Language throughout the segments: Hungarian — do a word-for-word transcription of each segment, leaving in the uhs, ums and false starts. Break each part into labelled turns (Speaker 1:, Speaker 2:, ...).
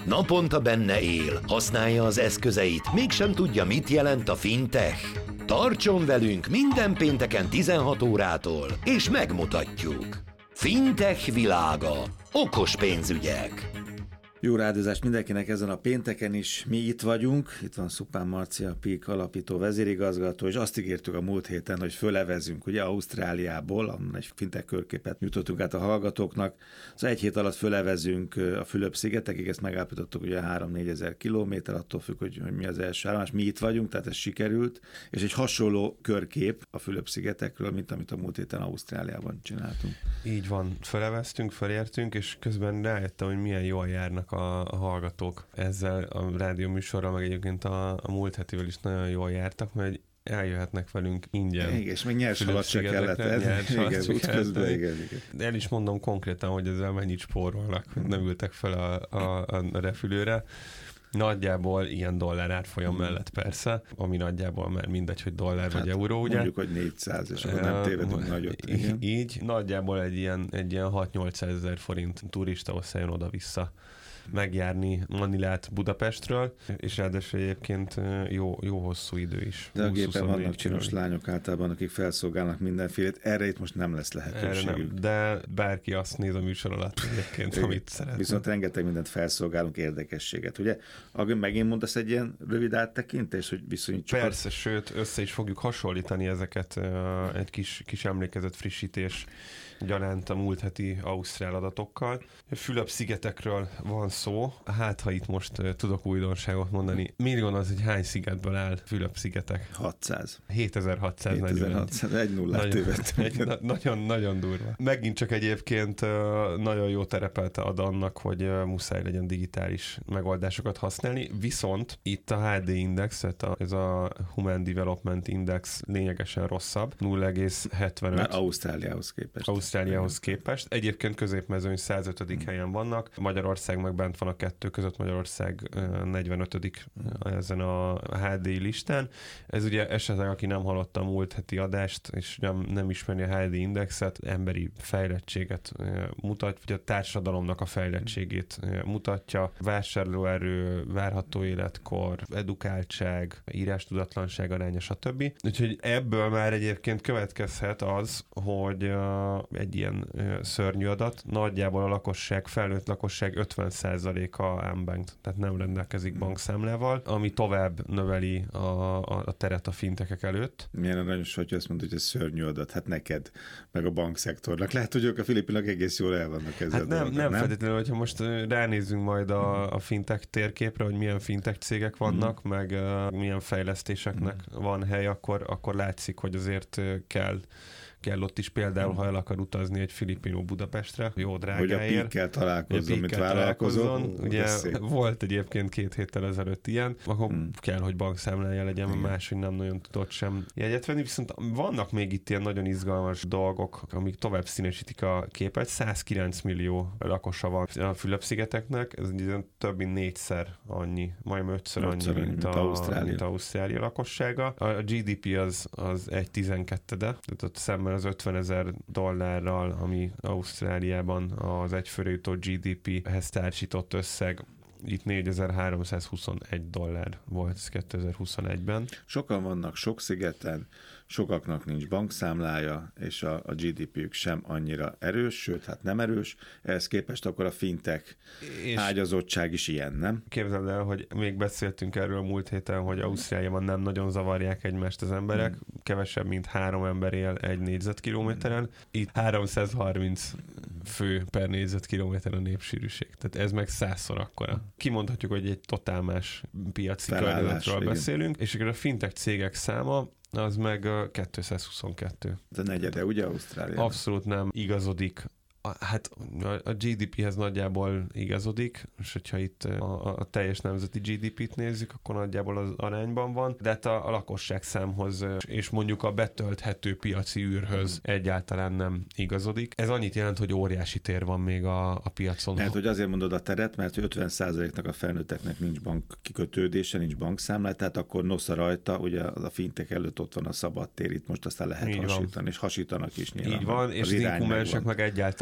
Speaker 1: Naponta benne él, használja az eszközeit, mégsem tudja, mit jelent a fintech. Tartson velünk minden pénteken tizenhat órától, és megmutatjuk. Fintech világa. Okos pénzügyek.
Speaker 2: Jó rádiózást mindenkinek ezen a pénteken is. Mi itt vagyunk, itt van Szupán Marci, a pé i ká alapító vezérigazgató, és azt ígértük a múlt héten, hogy fölevezünk, ugye Ausztráliából, onnan egy fintech körképet nyújtottunk át a hallgatóknak. Szóval egy hét alatt fölevezünk a Fülöp-szigetekig, ezt megállapítottuk, ugye három-négy ezer kilométer, attól függ, hogy, hogy mi az első állomás. Mi itt vagyunk, tehát ez sikerült, és egy hasonló körkép a Fülöp-szigetekről, mint amit a múlt héten Ausztráliában csináltunk.
Speaker 3: Így van, föleveztünk, felértünk, és közben rájöttem, hogy milyen jól járnak a, a hallgatók ezzel a rádió műsorral, meg egyébként a, a múlt hetivel is nagyon jól jártak, mert eljöhetnek velünk ingyen.
Speaker 2: Igen, és meg nyers halat se kellett. Igen, útközben, igen, igen.
Speaker 3: El is mondom konkrétan, hogy ezzel mennyit spórolnak, hogy nem ültek fel a, a, a repülőre. Nagyjából ilyen dollár árfolyam mellett persze, ami nagyjából már mindegy, hogy dollár hát vagy euró, ugye?
Speaker 2: Mondjuk, hogy négyszáz, és akkor nem tévedünk nagyot.
Speaker 3: Igen. Így, nagyjából egy ilyen, egy ilyen hat-nyolcszázezer forint turista osztályon oda-vissza megjárni Manilát Budapestről, és ráadásul egyébként jó, jó hosszú idő is.
Speaker 2: De a gépen vannak csinos lányok általában, akik felszolgálnak mindenfélét, erre itt most nem lesz lehetőségünk.
Speaker 3: De bárki azt néz a műsor alatt egyébként, amit szeretne.
Speaker 2: Viszont rengeteg mindent felszolgálunk, érdekességet. Ugye, Agön, megint mondasz egy ilyen rövid áttekintést, hogy viszonyítsuk?
Speaker 3: Persze, a... sőt, össze is fogjuk hasonlítani ezeket egy kis, kis emlékezet frissítés gyaránt a múlt heti ausztrál adatokkal. Fülöp-szigetekről van szó, hát ha itt most uh, tudok újdonságot mondani. Millió az, hogy hány szigetből áll Fülöp-szigetek?
Speaker 2: hatszáz.
Speaker 3: hétezer-hatszáznegyven.
Speaker 2: hétezer-hatszáz, egy nullát tévedtem.
Speaker 3: Nagyon-nagyon durva. Megint csak egyébként uh, nagyon jó terepelte ad annak, hogy uh, muszáj legyen digitális megoldásokat használni, viszont itt a há dé index, tehát a, ez a Human Development Index lényegesen rosszabb, nulla egész hetvenöt.
Speaker 2: Már Ausztráliához képest.
Speaker 3: Ausztráliához képest. Egyébként középmezőny százötödik hmm. helyen vannak, Magyarország meg bent van a kettő között, Magyarország negyvenötödik ezen a há dé listán. Ez ugye esetleg, aki nem hallotta a múlt heti adást, és nem, nem ismeri a há dé indexet, emberi fejlettséget mutat, vagy a társadalomnak a fejlettségét mutatja. Vásárlóerő, várható életkor, edukáltság, írástudatlanság aránya, stb. Úgyhogy ebből már egyébként következhet az, hogy egy ilyen szörnyű adat, nagyjából a lakosság, felnőtt lakosság ötven százaléka unbanked, tehát nem rendelkezik bankszámlával, ami tovább növeli a, a, a teret a fintekek előtt.
Speaker 2: Milyen aranyos, hogy azt mondod, hogy ez szörnyű adat, hát neked, meg a bankszektornak. Lehet, hogy ők a filipinok egész jól el vannak ezzel.
Speaker 3: Hát nem, nem, nem feltétlenül, hogyha most ránézzünk majd a, a fintech térképre, hogy milyen fintech cégek vannak, mm. meg uh, milyen fejlesztéseknek mm. van hely, akkor, akkor látszik, hogy azért kell kell ott is például, ha el akar utazni egy filipinó Budapestre, jó drágáért.
Speaker 2: Hogy a píkkel találkozzon, mint vállalkozó.
Speaker 3: Ugye volt egyébként két héttel ezelőtt ilyen, akkor hmm. kell, hogy bankszámlája legyen, mert máshogy nem nagyon tudott sem jegyet venni, viszont vannak még itt ilyen nagyon izgalmas dolgok, amik tovább színesítik a képet. százkilenc millió lakosa van a Fülöp-szigeteknek, ez több mint négyszer annyi, majdnem ötször annyi, annyi, mint, mint, a, Ausztrália. mint Ausztrália lakossága. A gé dé pé az, az egy tizenkettede, tehát ott szemben az ötvenezer dollárral, ami Ausztráliában az egyfőre jutó gé dé péhez társított összeg, itt négyezer-háromszázhuszonegy dollár volt ez kétezer-huszonegyben.
Speaker 2: Sokan vannak sok szigeten, sokaknak nincs bankszámlája, és a, a gé dé péjük sem annyira erős, sőt, hát nem erős. Ehhez képest akkor a fintech és ágyazottság is ilyen, nem? Képzeld
Speaker 3: el, hogy még beszéltünk erről a múlt héten, hogy Ausztráliában nem nagyon zavarják egymást az emberek, hmm. kevesebb, mint három ember él egy négyzetkilométeren. Itt háromszázharminc fő per négyzetkilométer a népsűrűség. Tehát ez meg százszor akkora. Kimondhatjuk, hogy egy totál más piaci környezetről beszélünk, és akkor a fintech cégek száma az meg kétszázhuszonkettő.
Speaker 2: De negyede, ugye Ausztráliában?
Speaker 3: Abszolút nem igazodik. A, hát a gé dé péhez nagyjából igazodik, és hogyha itt a, a teljes nemzeti gé dé pét nézzük, akkor nagyjából az arányban van, de hát a, a lakosság számhoz és mondjuk a betölthető piaci űrhöz egyáltalán nem igazodik. Ez annyit jelent, hogy óriási tér van még a, a piacon.
Speaker 2: Hát, hogy azért mondod a teret, mert ötven százaléknak a felnőtteknek nincs bank kikötődése, nincs bankszámla, tehát akkor nosza rajta, ugye a fintech előtt ott van a szabad tér, itt most aztán lehet így hasítani, van. És hasítanak is nyilván.
Speaker 3: Így van, és az inkumensek meg egyáltalán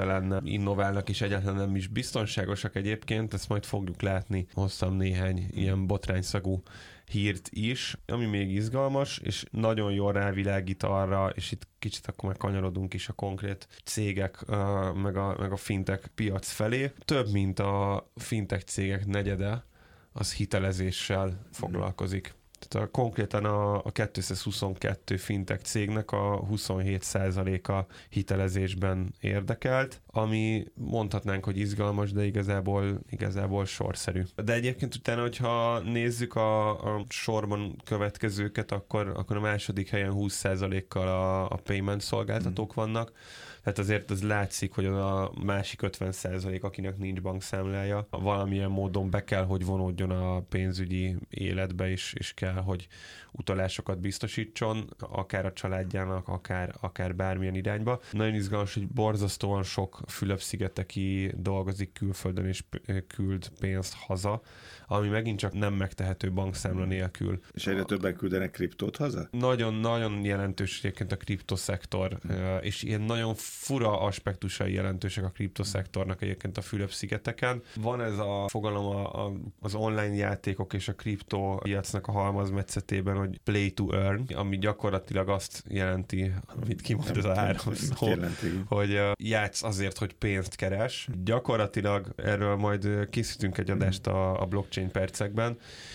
Speaker 3: hirtelen innoválnak, és egyáltalán nem is biztonságosak egyébként, ezt majd fogjuk látni. Hoztam néhány ilyen botrányszagú hírt is, ami még izgalmas, és nagyon jól rávilágít arra, és itt kicsit akkor meg kanyarodunk is a konkrét cégek, meg a, meg a fintech piac felé. Több, mint a fintech cégek negyede, az hitelezéssel foglalkozik. Tehát a, konkrétan a, a kétszázhuszonkettő fintech cégnek a huszonhét százaléka hitelezésben érdekelt, ami mondhatnánk, hogy izgalmas, de igazából, igazából sorszerű. De egyébként utána, hogyha nézzük a, a sorban következőket, akkor, akkor a második helyen húsz százalékkal a, a payment szolgáltatók vannak. Tehát azért az látszik, hogy a másik ötven százalék, akinek nincs bankszámlája, valamilyen módon be kell, hogy vonódjon a pénzügyi életbe is, és kell, hogy utalásokat biztosítson, akár a családjának, akár, akár bármilyen irányba. Nagyon izgalmas, hogy borzasztóan sok Fülöp-szigeteki dolgozik külföldön, és küld pénzt haza, ami megint csak nem megtehető bankszámla nélkül.
Speaker 2: És egyre többen küldenek kriptót haza?
Speaker 3: Nagyon-nagyon jelentős egyébként a kriptoszektor, hmm. és ilyen nagyon fura aspektusai jelentősek a kriptoszektornak egyébként a Fülöp-szigeteken. Van ez a fogalom a, a, az online játékok és a kriptopiacnak a halmazmetszetében, hogy play to earn, ami gyakorlatilag azt jelenti, amit kimond ez a három szó, hogy játsz azért, hogy pénzt keres. Gyakorlatilag erről majd készítünk egy adást a, a blockchain percekben,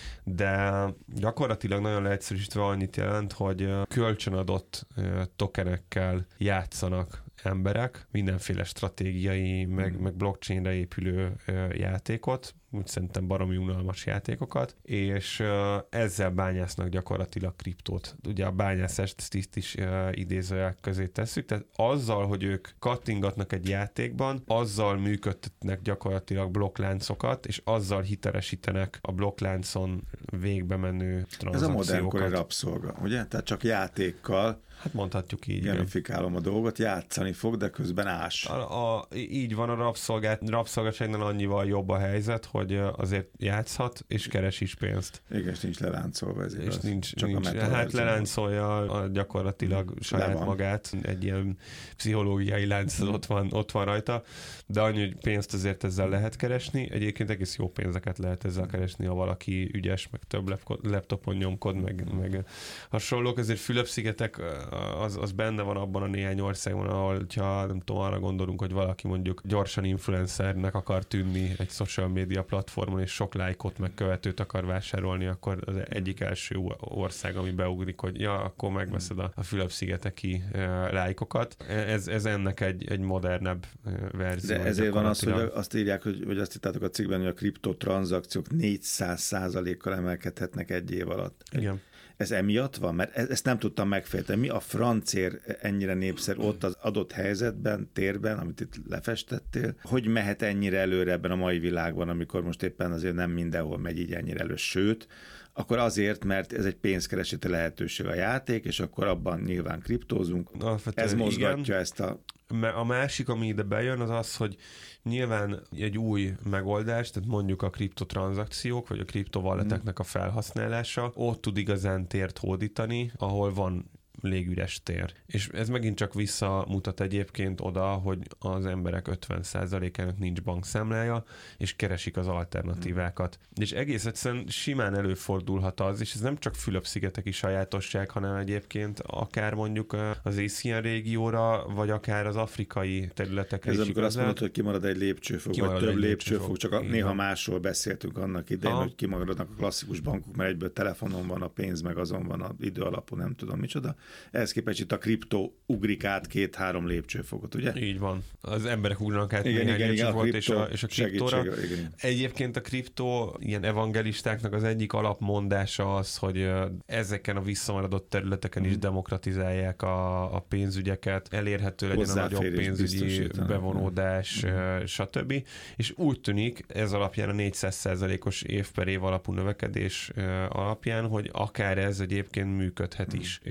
Speaker 3: de gyakorlatilag nagyon leegyszerűsítve annyit jelent, hogy kölcsönadott tokenekkel játszanak emberek, mindenféle stratégiai, meg, meg blockchainre épülő játékot, úgy szerintem baromi unalmas játékokat, és ezzel bányásznak gyakorlatilag kriptót. Ugye a bányászást ezt is, is idézőjelek közé tesszük, tehát azzal, hogy ők kattingatnak egy játékban, azzal működtetnek gyakorlatilag blokkláncokat, és azzal hitelesítenek a blokkláncon végbe menő tranzakciókat.
Speaker 2: Ez a modernkori rabszolga, ugye? Tehát csak játékkal
Speaker 3: hát mondhatjuk így.
Speaker 2: gamifikálom a dolgot, játszani fog, de közben ás.
Speaker 3: A, a, így van a rabszolgát, rabszolgaságnál annyival jobb a helyzet, hogy azért játszhat, és keres is pénzt.
Speaker 2: Igen, és nincs leláncolva ez
Speaker 3: És
Speaker 2: igaz.
Speaker 3: nincs,
Speaker 2: csak
Speaker 3: nincs hát leláncolja a gyakorlatilag saját magát, egy ilyen pszichológiai lánc ott van, ott van rajta, de annyi, hogy pénzt azért ezzel lehet keresni. Egyébként egész jó pénzeket lehet ezzel keresni, ha valaki ügyes, meg több laptopon nyomkod, meg, meg hasonlók. Ezért Fülöp-szigetek az, az benne van abban a néhány országban, ahol, ha nem tudom, arra gondolunk, hogy valaki mondjuk gyorsan influencernek akar tűnni egy social media platformon, és sok lájkot meg követőt akar vásárolni, akkor az egyik első ország, ami beugrik, hogy ja, akkor megveszed a, a Fülöp-szigeteki uh, lájkokat. Ez, ez ennek egy, egy modernebb uh, verzió.
Speaker 2: De ezért van az, hogy azt írják, hogy, hogy azt hittátok a cikkben, hogy a kriptotranzakciók négyszáz százalékkal emelkedhetnek egy év alatt.
Speaker 3: Igen.
Speaker 2: Ez emiatt van? Mert ezt nem tudtam megfejteni. Mi a francér ennyire népszerű ott az adott helyzetben, térben, amit itt lefestettél? Hogy mehet ennyire előre ebben a mai világban, amikor most éppen azért nem mindenhol megy így ennyire elő, sőt, akkor azért, mert ez egy pénzkereseti lehetőség a játék, és akkor abban nyilván kriptózunk. Ez mozgatja igen. ezt a...
Speaker 3: A másik, ami ide bejön, az az, hogy nyilván egy új megoldás, tehát mondjuk a kriptotranzakciók, vagy a kriptovalleteknek a felhasználása, ott tud igazán tért hódítani, ahol van légüres tér. És ez megint csak visszamutat egyébként oda, hogy az emberek ötven százalékának nincs bankszámlája, és keresik az alternatívákat. Mm. És egész egyszerűen simán előfordulhat az, és ez nem csak Fülöp-szigeteki sajátosság, hanem egyébként akár mondjuk az Ászián régióra, vagy akár az afrikai területekre
Speaker 2: ez
Speaker 3: is
Speaker 2: amikor azt mondod, hogy kimarad egy lépcsőfok, kimarad vagy több lépcsőfok, lépcsőfok, csak a, néha másról beszéltünk annak idején, ha. hogy kimaradnak a klasszikus bankok, mert egyből telefonon van a pénz, meg azon van az idő alapú, nem tudom micsoda. Ehhez képest itt a kriptó ugrik át két-három lépcsőfokot, ugye?
Speaker 3: Így van. Az emberek ugranak át
Speaker 2: igen,
Speaker 3: néhány
Speaker 2: lépcsőfokot,
Speaker 3: és a, és a kriptóra. Egyébként a kriptó ilyen evangelistáknak az egyik alapmondása az, hogy ezeken a visszamaradott területeken is demokratizálják a, a pénzügyeket, elérhető legyen a nagyobb pénzügyi bevonódás, mm. stb. És úgy tűnik, ez alapján a négyszáz százalékos év per év alapú növekedés alapján, hogy akár ez egyébként működhet is, és lehet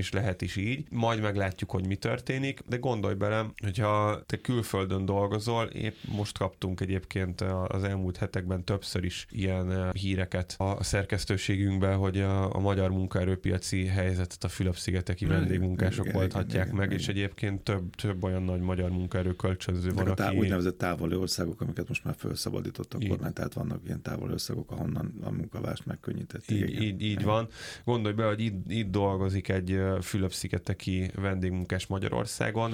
Speaker 3: is így. Majd meglátjuk, hogy mi történik, de gondolj bele, hogyha te külföldön dolgozol, épp most kaptunk egyébként az elmúlt hetekben többször is ilyen híreket a szerkesztőségünkben, hogy a, a magyar munkaerőpiaci helyzetet a Fülöp-szigeteki vendégmunkások oldhatják meg, igen, és egyébként több, több olyan nagy magyar munkaerő kölcsönző van,
Speaker 2: a tá-
Speaker 3: aki...
Speaker 2: úgynevezett távoli országok, amiket most már felszabadított a kormány, tehát vannak ilyen távoli országok, ahonnan a munkavást megkönnyítették.
Speaker 3: Így, így, így van. Gondolj be, hogy itt, itt dolgozik egy Fülöp-szigeteki vendégmunkás Magyarországon,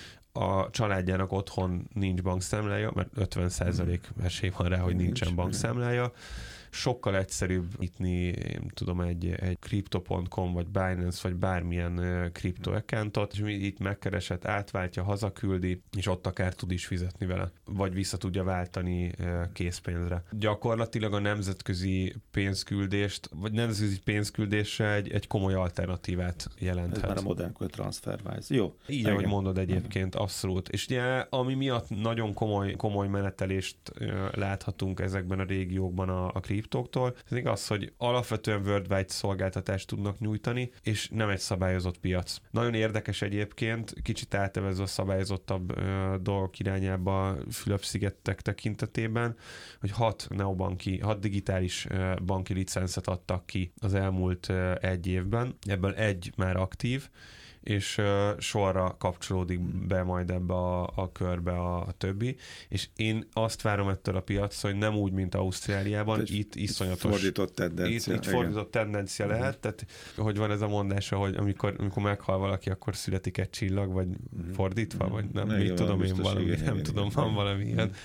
Speaker 3: a családjának otthon nincs bankszámlája, mert ötven százalék esély van rá, hogy nincsen bankszámlája. Sokkal egyszerűbb nyitni, én tudom, egy, egy crypto pont com, vagy Binance, vagy bármilyen uh, crypto accountot, és itt megkeresett, átváltja, hazaküldi, és ott akár tud is fizetni vele, vagy vissza tudja váltani uh, készpénzre. Gyakorlatilag a nemzetközi pénzküldést, vagy nemzetközi pénzküldésre egy, egy komoly alternatívát jelenthet.
Speaker 2: Ez már a modern TransferWise. Jó.
Speaker 3: Így, ahogy mondod egyébként, abszolút. És ugye, ami miatt nagyon komoly, komoly menetelést uh, láthatunk ezekben a régiókban a, a kriptóktól, ez igaz, hogy alapvetően worldwide szolgáltatást tudnak nyújtani, és nem egy szabályozott piac. Nagyon érdekes egyébként, kicsit átevezve a szabályozottabb ö, dolgok irányába Fülöp-szigetek tekintetében, hogy hat neobanki, hat digitális ö, banki licencet adtak ki az elmúlt ö, egy évben. Ebből egy már aktív, és uh, sorra kapcsolódik be majd ebbe a, a körbe a, a többi, és én azt várom ettől a piactól, hogy nem úgy, mint Ausztráliában, itt, itt iszonyatos...
Speaker 2: Fordított tendencia.
Speaker 3: Itt, itt fordított tendencia lehet, uh-huh. tehát hogy van ez a mondása, hogy amikor, amikor meghal valaki, akkor születik egy csillag, vagy uh-huh. fordítva, uh-huh. vagy nem, mit tudom én valami, igen, nem igen, tudom, igen. van valami uh-huh. ilyen.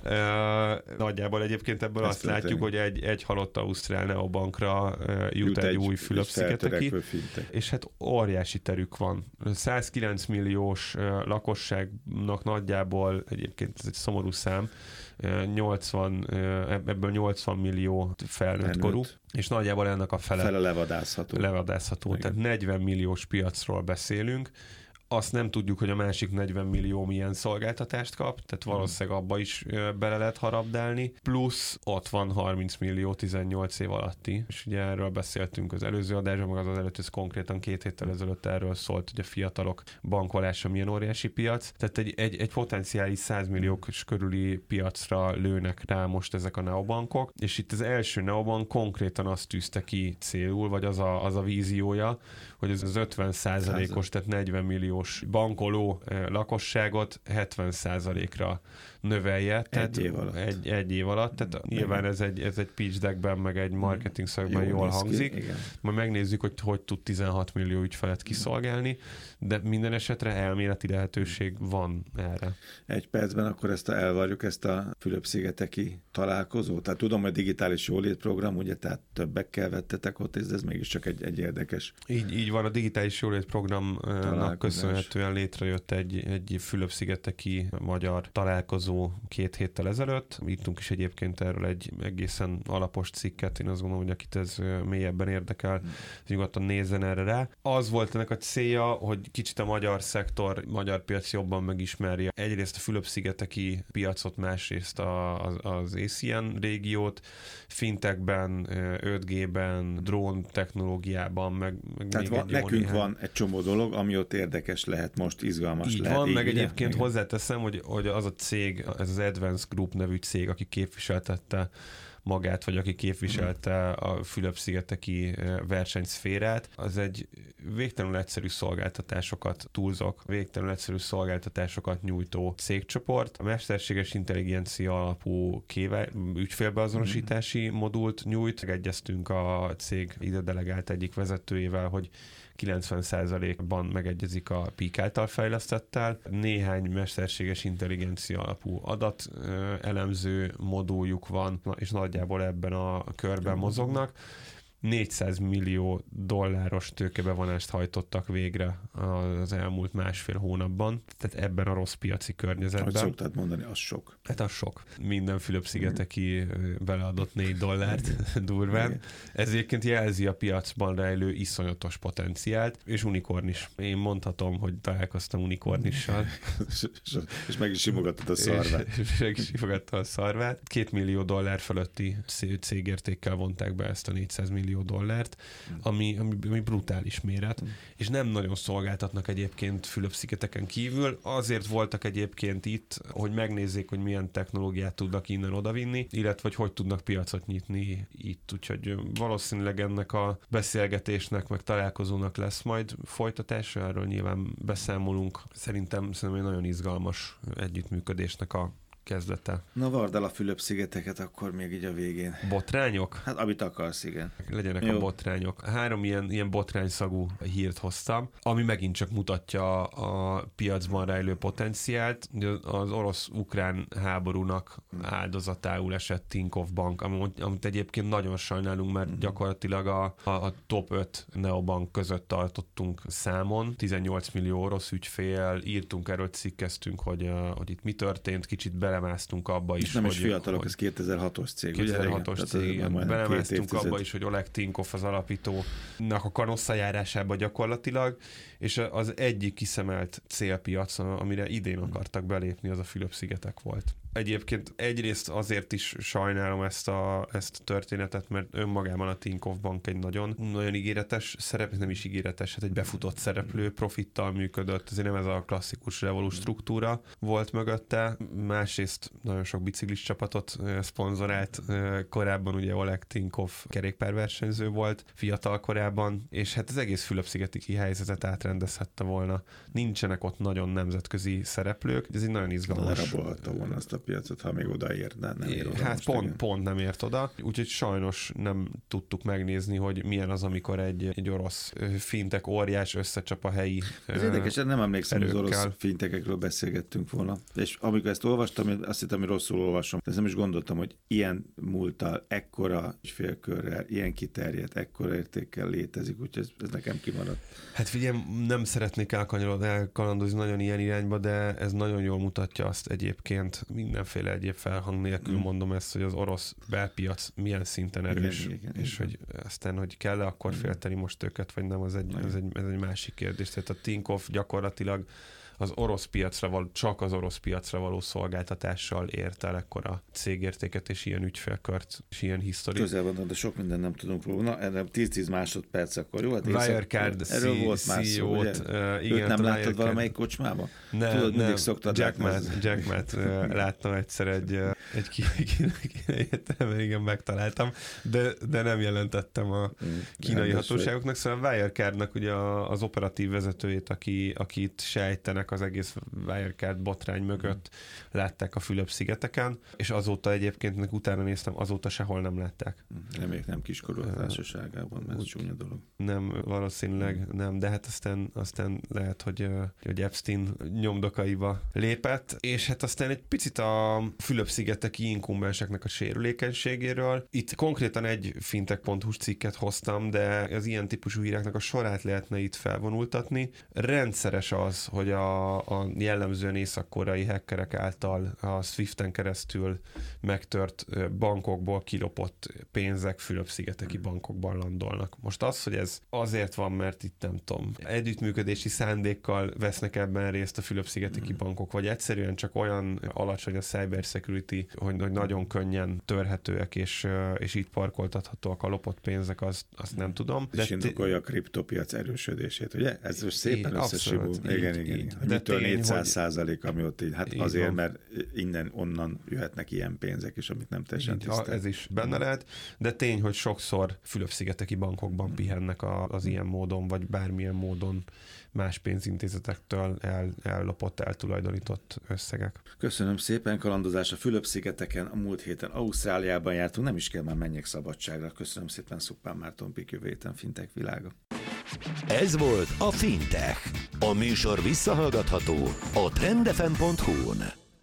Speaker 3: Uh, nagyjából egyébként ebből Ezt azt látjuk, tenni. hogy egy, egy halott ausztrál neobankra uh, jut, jut egy, egy új Fülöp-szigeteki, és hát óriási terük van. százkilenc milliós uh, lakosságnak nagyjából, egyébként ez egy szomorú szám, uh, nyolcvan, uh, ebből nyolcvan millió felnőtt korú, és nagyjából ennek a fele,
Speaker 2: fele levadászható.
Speaker 3: levadászható. Tehát negyven milliós piacról beszélünk. Azt nem tudjuk, hogy a másik negyven millió milyen szolgáltatást kap, tehát valószínűleg abba is bele lehet harabdálni, plusz ott van harminc millió tizennyolc év alatti, és ugye erről beszéltünk az előző adásban, meg az az előtt, ez konkrétan két héttel ezelőtt erről szólt, hogy a fiatalok bankolása milyen óriási piac, tehát egy, egy, egy potenciális száz milliós körüli piacra lőnek rá most ezek a neobankok, és itt az első neobank konkrétan azt tűzte ki célul, vagy az a, az a víziója, hogy ez az ötven százalékos, tehát negyven milliós bankoló lakosságot hetven százalékra növelje.
Speaker 2: Egy év alatt.
Speaker 3: Egy, egy év alatt. Tehát igen. Nyilván ez egy, ez egy pitch deckben, meg egy marketing szakban jól hangzik. Ki, majd megnézzük, hogy hogy tud tizenhat millió ügyfelet kiszolgálni, de minden esetre elméleti lehetőség van erre.
Speaker 2: Egy percben akkor ezt a, elvárjuk ezt a Fülöp-szigeteki találkozót. Tehát tudom, hogy digitális jólétprogram, ugye, tehát többekkel vettetek ott, és ez mégiscsak egy, egy érdekes.
Speaker 3: Így, így van, a digitális jólét programnak köszönhetően létrejött egy, egy Fülöp-szigeteki magyar találkozó két héttel ezelőtt. Írtunk is egyébként erről egy egészen alapos cikket, én azt gondolom, hogy akit ez mélyebben érdekel, nyugodtan nézzen erre rá. Az volt ennek a célja, hogy kicsit a magyar szektor, magyar piac jobban megismerje. Egyrészt a Fülöp-szigeteki piacot, másrészt a, az, az á cé en régiót, fintechben, öt G-ben, drón technológiában, meg, meg
Speaker 2: Tehát
Speaker 3: még
Speaker 2: van,
Speaker 3: egy
Speaker 2: nekünk
Speaker 3: néhány.
Speaker 2: van egy csomó dolog, ami ott érdekes lehet, most izgalmas
Speaker 3: így
Speaker 2: lehet.
Speaker 3: van,
Speaker 2: így
Speaker 3: meg
Speaker 2: ugye?
Speaker 3: egyébként
Speaker 2: Igen.
Speaker 3: hozzáteszem, hogy, hogy az a cég, ez az Advanced Group nevű cég, aki képviseltette magát, vagy aki képviselte a Fülöp-szigeteki versenyszférát, az egy végtelenül egyszerű szolgáltatásokat túlzok, végtelenül egyszerű szolgáltatásokat nyújtó cégcsoport. A mesterséges intelligencia alapú kéve, ügyfélbeazonosítási modult nyújt. Megegyeztünk a cég ide delegált egyik vezetőjével, hogy kilencven százalékban megegyezik a Peak által fejlesztettel. Néhány mesterséges intelligencia alapú adat elemző moduljuk van, és nagyjából ebben a körben mozognak. négyszáz millió dolláros tőkebevonást hajtottak végre az elmúlt másfél hónapban, tehát ebben a rossz piaci környezetben.
Speaker 2: Hogy szoktad mondani, az sok.
Speaker 3: Hát az sok. Minden Fülöp-szigeteki beleadott négy dollárt durván. Ez egyébként jelzi a piacban rejlő iszonyatos potenciált, és unikornis. Én mondhatom, hogy találkoztam unikornissal.
Speaker 2: És meg is simogattad a szarvát.
Speaker 3: És, és meg is simogatta a szarvát. Két millió dollár fölötti cégértékkel vonták be ezt a négyszáz millió millió dollárt, ami, ami, ami brutális méret, és nem nagyon szolgáltatnak egyébként Fülöp-szigeteken kívül. Azért voltak egyébként itt, hogy megnézzék, hogy milyen technológiát tudnak innen odavinni, illetve hogy hogy tudnak piacot nyitni itt. Úgyhogy valószínűleg ennek a beszélgetésnek, meg találkozónak lesz majd folytatása, erről nyilván beszámolunk. Szerintem, szerintem egy nagyon izgalmas együttműködésnek a kezdete.
Speaker 2: Na, vard el a Fülöp-szigeteket akkor még így a végén.
Speaker 3: Botrányok?
Speaker 2: Hát amit akarsz, igen.
Speaker 3: Legyenek
Speaker 2: Jó.
Speaker 3: a botrányok. Három ilyen, ilyen botrányszagú hírt hoztam, ami megint csak mutatja a piacban rejlő potenciált. Az orosz-ukrán háborúnak áldozatául esett Tinkoff Bank, amit, amit egyébként nagyon sajnálunk, mert gyakorlatilag a, a, a top öt neobank között tartottunk számon. tizennyolc millió orosz ügyfél, írtunk erről, cikkeztünk, hogy, hogy itt mi történt, kicsit belemásztunk abba is.
Speaker 2: Nem
Speaker 3: hogy,
Speaker 2: is fiatalok,
Speaker 3: hogy
Speaker 2: ez kétezer-hatos cég.
Speaker 3: kétezer-hatos cég, igen. Belemásztunk abba is, hogy Oleg Tinkoff az alapítónak a kanosszajárásába gyakorlatilag, és az egyik kiszemelt célpiac, amire idén akartak belépni, az a Fülöp-szigetek volt. Egyébként egyrészt azért is sajnálom ezt a, ezt a történetet, mert önmagában a Tinkoff Bank egy nagyon, nagyon ígéretes szerep, nem is ígéretes, hát egy befutott szereplő, profittal működött, azért nem ez a klasszikus Revolut struktúra volt mögötte. Másrészt nagyon sok biciklis csapatot szponzorált, korábban ugye Oleg Tinkoff kerékpárversenyző volt fiatal korában, és hát az egész Fülöp-szigeti kihelyzetet átrendezhette volna. Nincsenek ott nagyon nemzetközi szereplők, ez egy nagyon izgalmas.
Speaker 2: Elrabolhatta volna azt a piacot, ha még odaért, de nem ér oda.
Speaker 3: Hát pont, pont nem ért oda, úgyhogy sajnos nem tudtuk megnézni, hogy milyen az, amikor egy, egy orosz fintech óriás összecsap a helyi
Speaker 2: Ez érdekes, nem emlékszem, hogy az
Speaker 3: erőkkel.
Speaker 2: orosz fintekekről beszélgettünk volna. És amikor ezt olvastam, azt hittem, hogy rosszul olvasom. De nem is gondoltam, hogy ilyen múlttal, ekkora félkörrel, ilyen kiterjedt, ekkora értékkel létezik, úgyhogy ez, ez nekem kimaradt.
Speaker 3: Hát figyelj, nem szeretnék elkanyarodni, elkalandozni nagyon ilyen irányba, de ez nagyon jól mutatja azt egyébként, mindenféle egyéb felhang nélkül mm. mondom ezt, hogy az orosz belpiac milyen szinten erős, igen, igen, és igen. hogy aztán, hogy kell-e akkor félteni most őket, vagy nem, az egy, ez egy, ez egy másik kérdés. Tehát a Tinkoff gyakorlatilag az orosz piacra való, csak az orosz piacra való szolgáltatással ért el ekkora cégértéket és ilyen ügyfélkört, és ilyen historit.
Speaker 2: Közel van, de sok mindent nem tudunk róla. Na, erre tíz-tíz másodperc akkor, jó? Hát
Speaker 3: Wirecard
Speaker 2: erről volt már szó, ugye? Uh, igen, Őt nem láttad valamelyik kocsmában?
Speaker 3: Nem,
Speaker 2: Tudod,
Speaker 3: nem.
Speaker 2: Jack Ma,
Speaker 3: Jack Ma-t uh, láttam egyszer egy, uh, egy kínai, igen, megtaláltam, de, de nem jelentettem a kínai nem, hatóságoknak, szóval Wirecardnak ugye az operatív vezetőjét, aki, akit sejtenek az egész Wirecard botrány mögött mm. látták a Fülöp-szigeteken, és azóta egyébként, nek utána néztem, azóta sehol nem látták.
Speaker 2: Reméljük nem kiskorú társaságában, mert ez csúnya dolog.
Speaker 3: Nem, valószínűleg mm. nem, de hát aztán, aztán lehet, hogy, hogy Epstein nyomdokaiba lépett, és hát aztán egy picit a Fülöp-szigeteki inkumbenseknek a sérülékenységéről. Itt konkrétan egy fintech pont hu cikket hoztam, de az ilyen típusú híreknek a sorát lehetne itt felvonultatni. Rendszeres az, hogy a a jellemzően észak-koreai hackerek által a Swiften keresztül megtört bankokból kilopott pénzek Fülöp-szigeteki bankokban landolnak. Most az, hogy ez azért van, mert itt nem tudom, együttműködési szándékkal vesznek ebben részt a Fülöp-szigeteki bankok, vagy egyszerűen csak olyan alacsony a cyber security, hogy, hogy nagyon könnyen törhetőek, és, és itt parkoltathatóak a lopott pénzek, azt, azt nem tudom.
Speaker 2: De és indokolja a kriptopiac erősödését, ugye? Ez most szépen összesibul. Igen, igen, igen. De mitől négyszáz százalék, ami ott így, hát azért, van. Mert innen-onnan jöhetnek ilyen pénzek is, amit nem teljesen tisztelt.
Speaker 3: Ez is benne lehet, de tény, hogy sokszor Fülöp-szigeteki bankokban pihennek a, az ilyen módon, vagy bármilyen módon más pénzintézetektől el, ellopott, eltulajdonított összegek.
Speaker 2: Köszönöm szépen, kalandozás a Fülöp-szigeteken, a múlt héten Ausztráliában jártunk, nem is kell, már menjek szabadságra. Köszönöm szépen, Szuppán Márton Pik, jövő héten Fintech világa.
Speaker 1: Ez volt a Fintech. A műsor visszahallgatható a trendefem pont hu-n.